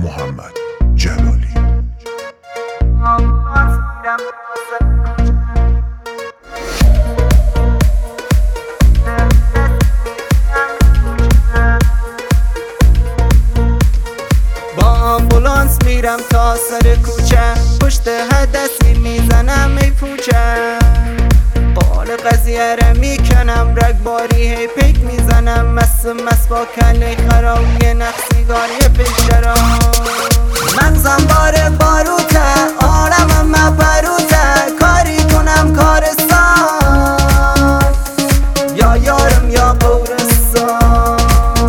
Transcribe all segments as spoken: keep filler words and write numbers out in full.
محمد جلالی. با آمبولانس میرم تا سر کوچه، پشت هدسی میزنم ای پوچه، قال قضیه را میکنم رگباری هی پیک میزنم، مس مس با کله خراب یه نقصیگار یه پیشرا. من زنبار باروته آرم من پروته، کاری کنم کارستان یا یارم یا قورستان.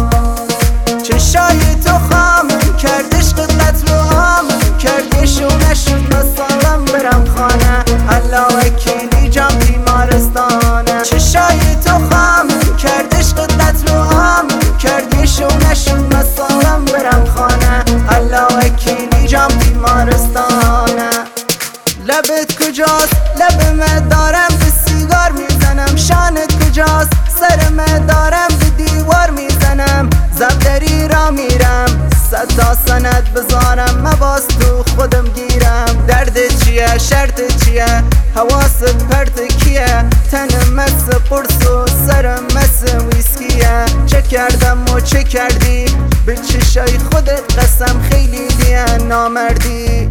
چشای تو خامم کردش قدلت رو آمم کردش و نشد نسالم برم خانه، الله وکیلی جام بیمارستانه. چشای تو خامم کردش قدلت رو آمم کردش و نشد نسالم برم خانه، الله وکیلی جام بیمارستانه. لبت کجاست؟ لبم دارم به سیگار میزنم، شانت کجاست؟ سرم دارم به دیوار میزنم، زبدری را میرم صد تا سند بذارم مباز تو خودم گیرم. درد چیه؟ شرط چیه؟ حواست پرت کیه؟ تن مس قرص و سرم مس ویسکیه. چه کردم و چه کردی؟ به چشای خودت قسم خیلی دیه نامردی.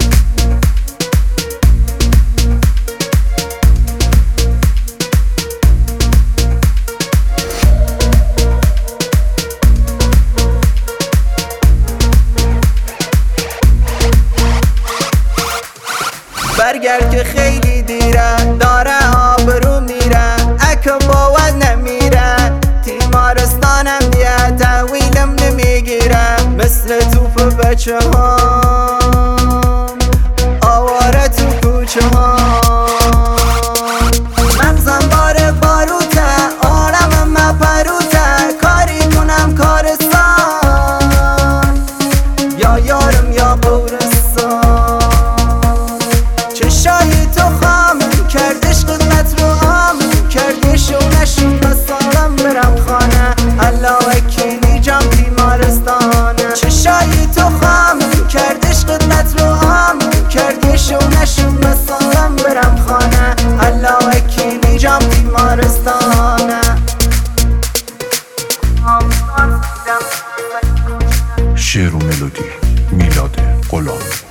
برگرد که خیلی دیره، داره آبرو میره، اکا باور نمیره، تیمارستانم دیه تحویلم نمیگیره. مثل توپ بچه ها آواره تو کوچه ها. من زنبار باروته آرم من پروته، کاری کنم کارستان یا یارم یا قورستان. چشای تو خامم کردش قدمت رو آمم کردش و نشد نسالم برم خانه، الله وکیلی جام بیمارستانه. چشای تو خامم کردش قدمت رو آمم کردش و نشد نسالم برم خانه، الله وکیلی جام بیمارستانه. شعر و ملودی میلاد غلامی.